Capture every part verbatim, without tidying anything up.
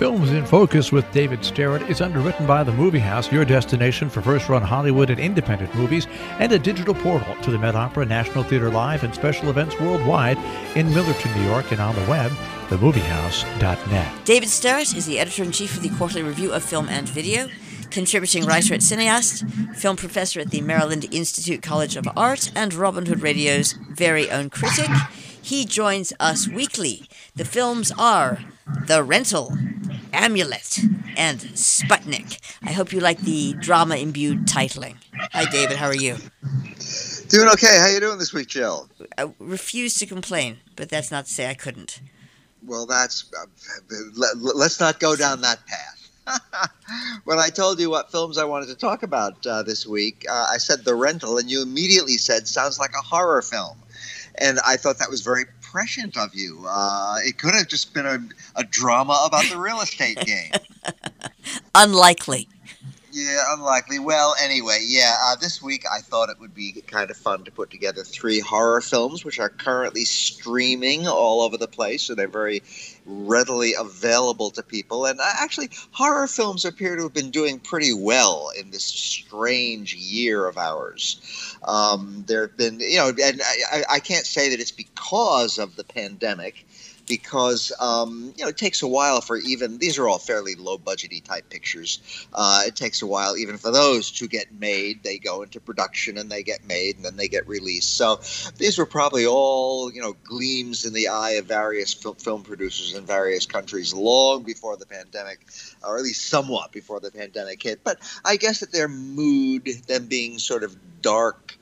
Films in Focus with David Starrett is underwritten by The Movie House, your destination for first-run Hollywood and independent movies, and a digital portal to the Met Opera, National Theater Live, and special events worldwide in Millerton, New York, and on the web, the movie house dot net. David Starrett is the editor-in-chief of the Quarterly Review of Film and Video, contributing writer at Cineast, film professor at the Maryland Institute College of Art, and Robin Hood Radio's very own critic. He joins us weekly. The films are The Rental, Amulet, and Sputnik. I hope you like the drama-imbued titling. Hi, David. How are you? Doing okay. How you doing this week, Jill? I refuse to complain, but that's not to say I couldn't. Well, that's... Uh, let, let's not go down that path. When I told you what films I wanted to talk about uh, this week, uh, I said The Rental, and you immediately said, sounds like a horror film. And I thought that was very prescient of you. Uh, it could have just been a, a drama about the real estate game. Unlikely. Yeah, unlikely. Well, anyway, yeah, uh, this week I thought it would be kind of fun to put together three horror films, which are currently streaming all over the place, so they're very readily available to people. And uh, actually, horror films appear to have been doing pretty well in this strange year of ours. Um, there have been, you know, and I, I can't say that it's because of the pandemic, because, um, you know, it takes a while for even, these are all fairly low-budgety type pictures. Uh, it takes a while even for those to get made. They go into production and they get made and then they get released. So these were probably all, you know, gleams in the eye of various fil- film producers in various countries long before the pandemic, or at least somewhat before the pandemic hit. But I guess that their mood, them being sort of dark,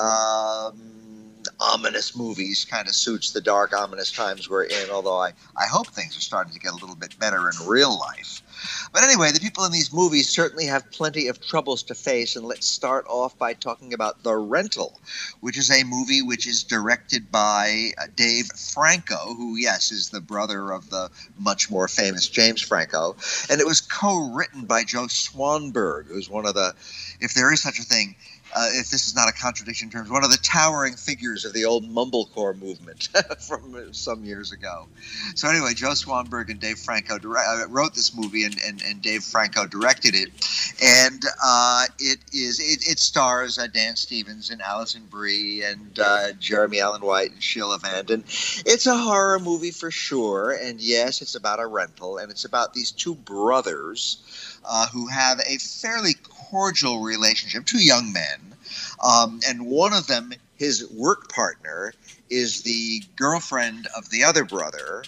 um, ominous movies, kind of suits the dark, ominous times we're in, although I, I hope things are starting to get a little bit better in real life. But anyway, the people in these movies certainly have plenty of troubles to face, and let's start off by talking about The Rental, which is a movie which is directed by uh, Dave Franco, who, yes, is the brother of the much more famous James Franco, and it was co-written by Joe Swanberg, who's one of the, if there is such a thing, Uh, if this is not a contradiction in terms, one of the towering figures of the old mumblecore movement from some years ago. So anyway, Joe Swanberg and Dave Franco direct, uh, wrote this movie, and, and, and Dave Franco directed it. And uh, it is it, it stars uh, Dan Stevens and Alison Brie and uh, Jeremy Allen White and Sheila Vanden. It's a horror movie for sure. And yes, it's about a rental, and it's about these two brothers uh, who have a fairly cordial relationship, two young men, um, and one of them, his work partner, is the girlfriend of the other brother.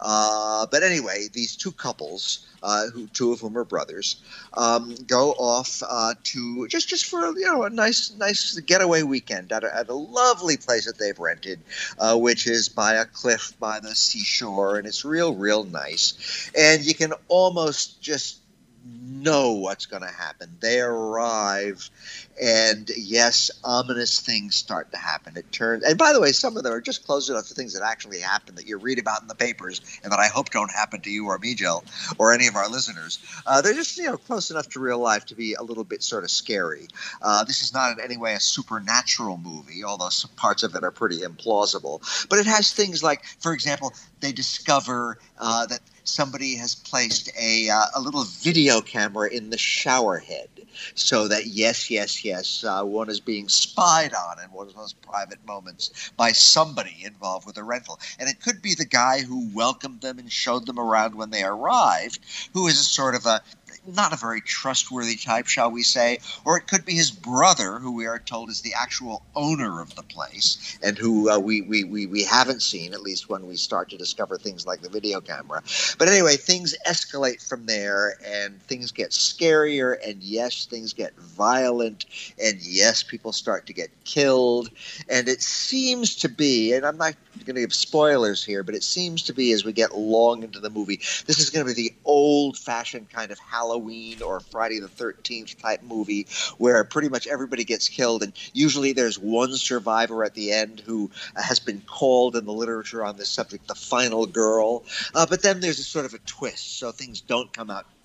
Uh, but anyway, these two couples, uh, who two of whom are brothers, um, go off uh, to just just for you know a nice nice getaway weekend at a, at a lovely place that they've rented, uh, which is by a cliff by the seashore, and it's real real nice, and you can almost just know what's going to happen. They arrive, and yes, ominous things start to happen. It turns, and by the way, some of them are just close enough to things that actually happen that you read about in the papers, and that I hope don't happen to you or me, Jill, or any of our listeners. Uh, they're just, you know, close enough to real life to be a little bit sort of scary. Uh, this is not in any way a supernatural movie, although some parts of it are pretty implausible. But it has things like, for example, they discover uh, that somebody has placed a uh, a little video camera in the shower head, so that yes, yes, yes, uh, one is being spied on in one of those private moments by somebody involved with a rental. And it could be the guy who welcomed them and showed them around when they arrived, who is a sort of a not a very trustworthy type, shall we say, or it could be his brother, who we are told is the actual owner of the place, and who uh, we, we, we, we haven't seen, at least when we start to discover things like the video camera. But anyway, things escalate from there, and things get scarier, and yes, things get violent, and yes, people start to get killed, and it seems to be, and I'm not going to give spoilers here, but it seems to be, as we get long into the movie, this is going to be the old-fashioned kind of Halloween or Friday the thirteenth type movie where pretty much everybody gets killed, and usually there's one survivor at the end who has been called in the literature on this subject the final girl. Uh, but then there's a sort of a twist, so things don't come out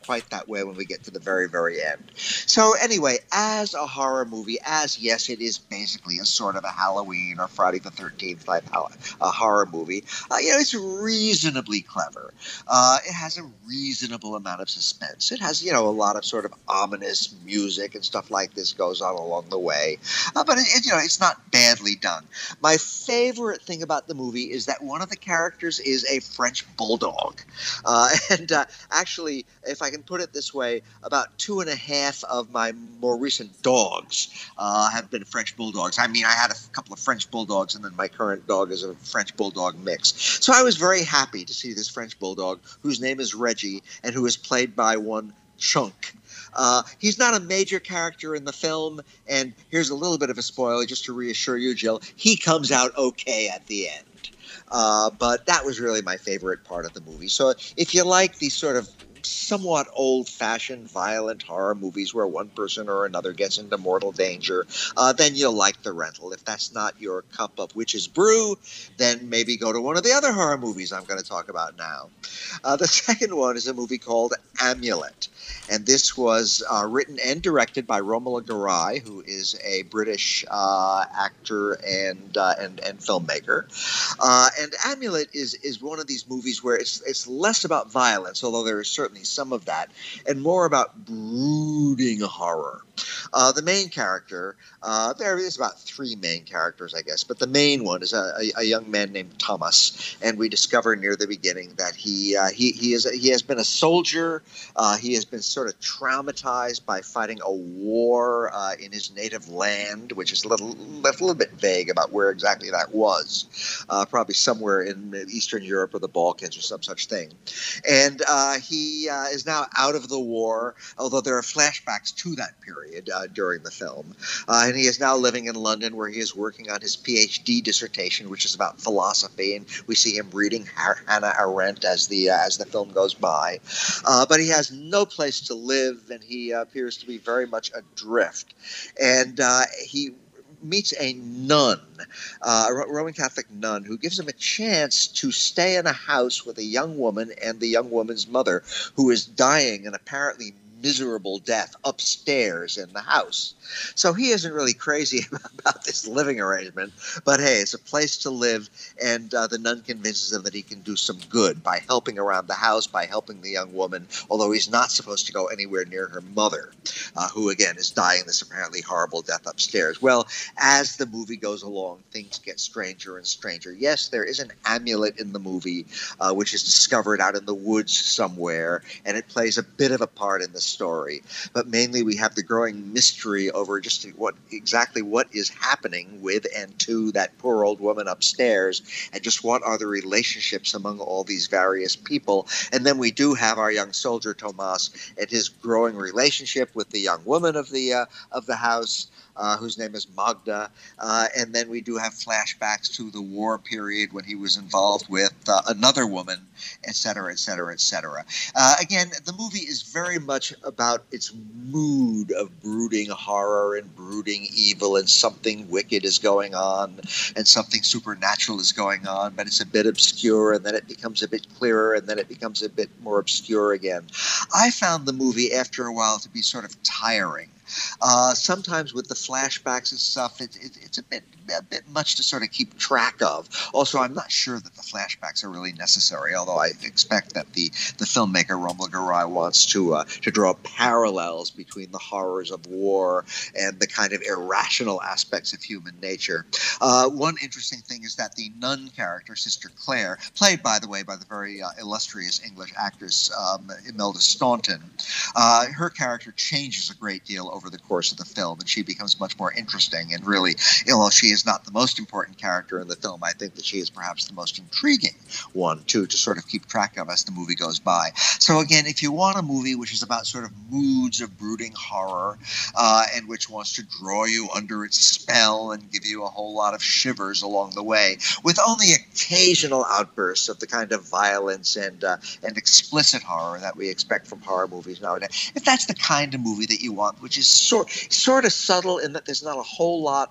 quite that way when we get to the very, very end. So anyway, as a horror movie, as yes, it is basically a sort of a Halloween or Friday the thirteenth type a horror movie. Uh, you know, it's reasonably clever. Uh, it has a reasonable amount of suspense. It has, you know, a lot of sort of ominous music and stuff like this goes on along the way. Uh, but, it, it, you know, it's not badly done. My favorite thing about the movie is that one of the characters is a French bulldog. Uh, and uh, actually, if I can put it this way, about two and a half of my more recent dogs uh, have been French bulldogs. I mean, I had a couple of French bulldogs, and then my current dog is a French bulldog mix. So I was very happy to see this French bulldog, whose name is Reggie, and who is played by one Chunk. Uh, he's not a major character in the film, and here's a little bit of a spoiler just to reassure you, Jill. He comes out okay at the end. Uh, but that was really my favorite part of the movie. So if you like these sort of somewhat old-fashioned violent horror movies where one person or another gets into mortal danger, uh, then you'll like The Rental. If that's not your cup of witch's brew, then maybe go to one of the other horror movies I'm going to talk about now. Uh, the second one is a movie called Amulet. And this was uh, written and directed by Romola Garai, who is a British uh, actor and, uh, and and filmmaker. Uh, and Amulet is is one of these movies where it's it's less about violence, although there is certainly some of that, and more about brooding horror. Uh, the main character, uh, there is about three main characters, I guess, but the main one is a, a, a young man named Thomas, and we discover near the beginning that he uh, he he is a, he has been a soldier. Uh, he has been sort of traumatized by fighting a war uh, in his native land, which is a little a little bit vague about where exactly that was. Uh, probably somewhere in Eastern Europe or the Balkans or some such thing. And uh, he uh, is now out of the war, although there are flashbacks to that period uh, during the film. Uh, and he is now living in London, where he is working on his P H D dissertation, which is about philosophy. And we see him reading Hannah Arendt as the uh, as the film goes by. Uh, but he has no place to live, and he uh, appears to be very much adrift. And uh, he meets a nun, uh, a Roman Catholic nun, who gives him a chance to stay in a house with a young woman and the young woman's mother, who is dying an apparently miserable death upstairs in the house. So he isn't really crazy about this living arrangement, but hey, it's a place to live, and uh, the nun convinces him that he can do some good by helping around the house, by helping the young woman, although he's not supposed to go anywhere near her mother, uh, who again is dying this apparently horrible death upstairs. Well, as the movie goes along, things get stranger and stranger. Yes, there is an amulet in the movie, uh, which is discovered out in the woods somewhere, and it plays a bit of a part in the story, but mainly we have the growing mystery over just what exactly what is happening with and to that poor old woman upstairs, and just what are the relationships among all these various people. And then we do have our young soldier Tomas and his growing relationship with the young woman of the uh, of the house, Uh, whose name is Magda, uh, and then we do have flashbacks to the war period when he was involved with uh, another woman, et cetera, et cetera, et cetera. Uh, again, the movie is very much about its mood of brooding horror and brooding evil, and something wicked is going on, and something supernatural is going on, but it's a bit obscure, and then it becomes a bit clearer, and then it becomes a bit more obscure again. I found the movie, after a while, to be sort of tiring. Uh, sometimes with the flashbacks and stuff, it, it, it's a bit a bit much to sort of keep track of. Also, I'm not sure that the flashbacks are really necessary, although I expect that the, the filmmaker Romola Garai wants to uh, to draw parallels between the horrors of war and the kind of irrational aspects of human nature. Uh, one interesting thing is that the nun character, Sister Claire, played, by the way, by the very uh, illustrious English actress um, Imelda Staunton, uh, her character changes a great deal over the course of the film, and she becomes much more interesting. And really, although she is not the most important character in the film, I think that she is perhaps the most intriguing one, too, to sort of keep track of as the movie goes by. So again, if you want a movie which is about sort of moods of brooding horror, uh, and which wants to draw you under its spell and give you a whole lot of shivers along the way, with only occasional outbursts of the kind of violence and uh, and explicit horror that we expect from horror movies nowadays, if that's the kind of movie that you want, which is sort sort of subtle in that there's not a whole lot of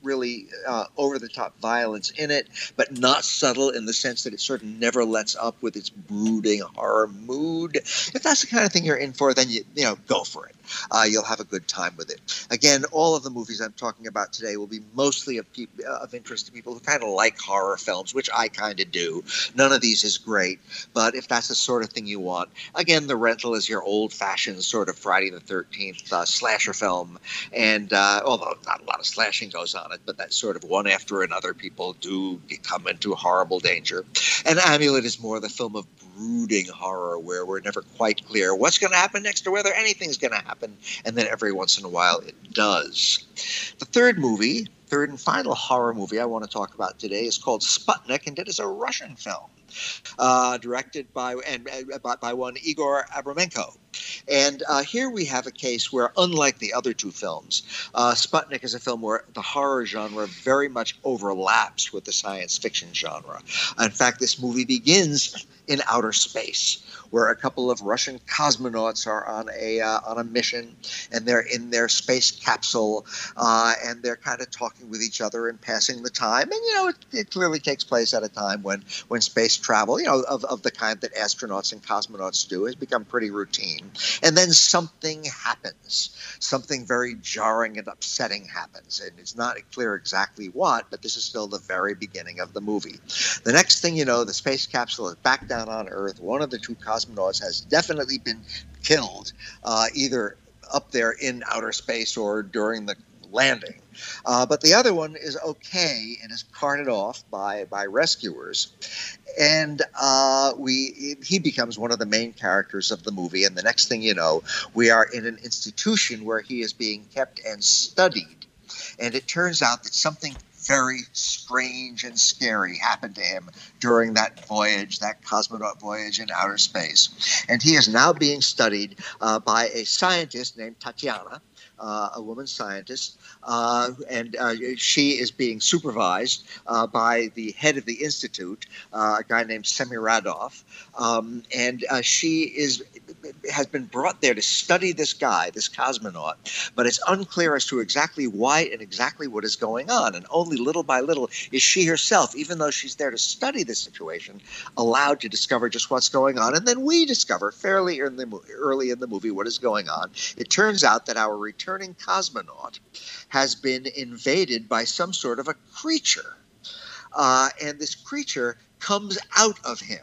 really uh, over-the-top violence in it, but not subtle in the sense that it sort of never lets up with its brooding horror mood. If that's the kind of thing you're in for, then you you know go for it. Uh, you'll have a good time with it. Again, all of the movies I'm talking about today will be mostly of, peop- uh, of interest to people who kind of like horror films, which I kind of do. None of these is great, but if that's the sort of thing you want, again, The Rental is your old-fashioned sort of Friday the thirteenth uh, slasher film, and uh, although not a lot of slashing goes on it, but that sort of one after another, people do come into horrible danger. And Amulet is more the film of brooding horror, where we're never quite clear what's going to happen next or whether anything's going to happen, and then every once in a while it does. The third movie, third and final horror movie I want to talk about today is called Sputnik, and it is a Russian film. Uh, directed by and uh, by, by one Igor Abramenko. And uh, here we have a case where, unlike the other two films, uh, Sputnik is a film where the horror genre very much overlaps with the science fiction genre. In fact, this movie begins in outer space, where a couple of Russian cosmonauts are on a uh, on a mission, and they're in their space capsule, uh, and they're kind of talking with each other and passing the time. And you know, it, it clearly takes place at a time when when space travel, you know, of, of the kind that astronauts and cosmonauts do, has become pretty routine. And then something happens. Something very jarring and upsetting happens. And it's not clear exactly what, but this is still the very beginning of the movie. The next thing you know, the space capsule is back down on Earth. One of the two cosmonauts has definitely been killed, uh, either up there in outer space or during the landing. Uh, but the other one is okay and is carted off by, by rescuers. And uh, we he becomes one of the main characters of the movie. And the next thing you know, we are in an institution where he is being kept and studied. And it turns out that something very strange and scary happened to him during that voyage, that cosmonaut voyage in outer space. And he is now being studied uh, by a scientist named Tatiana, uh, a woman scientist, uh, and uh, she is being supervised uh, by the head of the institute, uh, a guy named Semiradov, um, and uh, she is has been brought there to study this guy, this cosmonaut, but it's unclear as to exactly why and exactly what is going on. And only little by little is she herself, even though she's there to study the situation, allowed to discover just what's going on. And then we discover fairly in the, early in the movie what is going on. It turns out that our returning cosmonaut has been invaded by some sort of a creature. Uh, and this creature comes out of him.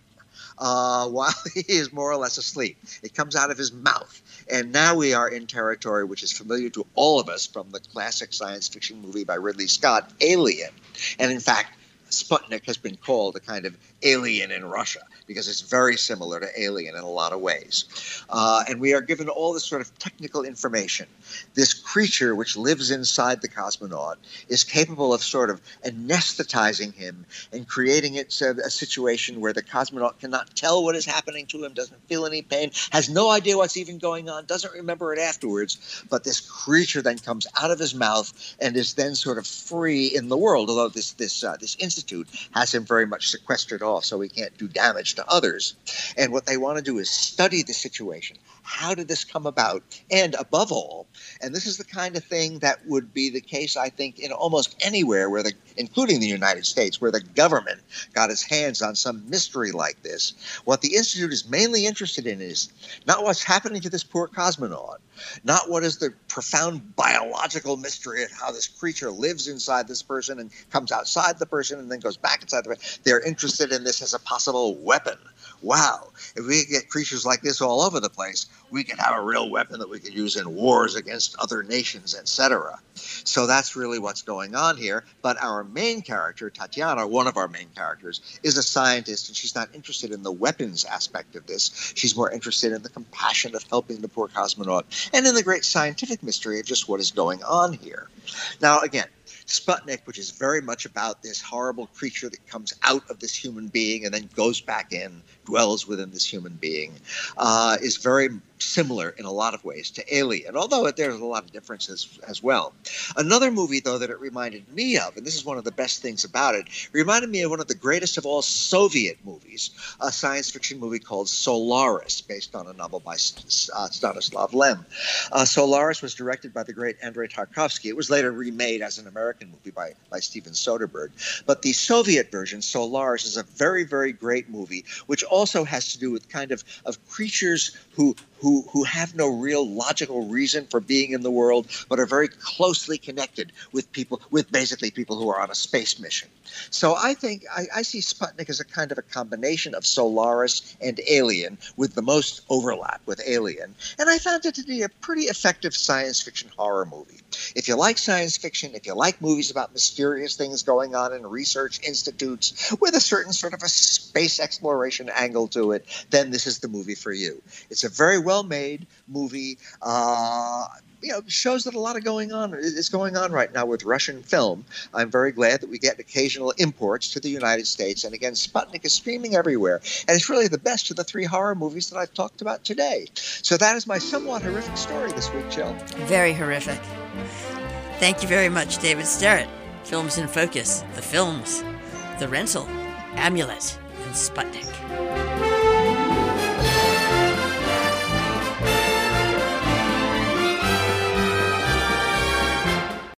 Uh, while he is more or less asleep. It comes out of his mouth. And now we are in territory which is familiar to all of us from the classic science fiction movie by Ridley Scott, Alien. And in fact, Sputnik has been called a kind of alien in Russia because it's very similar to Alien in a lot of ways. Uh, and we are given all this sort of technical information. This creature which lives inside the cosmonaut is capable of sort of anesthetizing him and creating it so a situation where the cosmonaut cannot tell what is happening to him, doesn't feel any pain, has no idea what's even going on, doesn't remember it afterwards. But this creature then comes out of his mouth and is then sort of free in the world, although this, this, uh, this institute has him very much sequestered off so he can't do damage to others. And what they want to do is study the situation. How did this come about? And above all, and this is the kind of thing that would be the case, I think, in almost anywhere, where the, including the United States, where the government got its hands on some mystery like this, what the Institute is mainly interested in is not what's happening to this poor cosmonaut, not what is the profound biological mystery of how this creature lives inside this person and comes outside the person and then goes back inside the person. They're interested in this as a possible weapon. Wow, if we get creatures like this all over the place, we could have a real weapon that we could use in wars against other nations, et cetera. So that's really what's going on here. But our main character, Tatiana, one of our main characters, is a scientist, and she's not interested in the weapons aspect of this. She's more interested in the compassion of helping the poor cosmonaut and in the great scientific mystery of just what is going on here. Now, again, Sputnik, which is very much about this horrible creature that comes out of this human being and then goes back in, dwells within this human being, uh, is very similar in a lot of ways to Alien, although there's a lot of differences as well. Another movie, though, that it reminded me of, and this is one of the best things about it, reminded me of one of the greatest of all Soviet movies, a science fiction movie called Solaris, based on a novel by uh, Stanislav Lem. Uh, Solaris was directed by the great Andrei Tarkovsky. It was later remade as an American American movie by, by Steven Soderbergh. But the Soviet version, Solaris, is a very, very great movie, which also has to do with kind of, of creatures who who who have no real logical reason for being in the world, but are very closely connected with people, with basically people who are on a space mission. So I think I, I see Sputnik as a kind of a combination of Solaris and Alien, with the most overlap with Alien. And I found it to be a pretty effective science fiction horror movie. If you like science fiction, if you like movies about mysterious things going on in research institutes with a certain sort of a space exploration angle to it, then this is the movie for you. It's a very well-made movie. Uh, you know, shows that a lot of going on is going on right now with Russian film. I'm very glad that we get occasional imports to the United States. And again, Sputnik is streaming everywhere. And it's really the best of the three horror movies that I've talked about today. So that is my somewhat horrific story this week, Jill. Very horrific. Thank you very much, David Sterrett. Films in Focus, The Films, The Rental, Amulet, and Sputnik.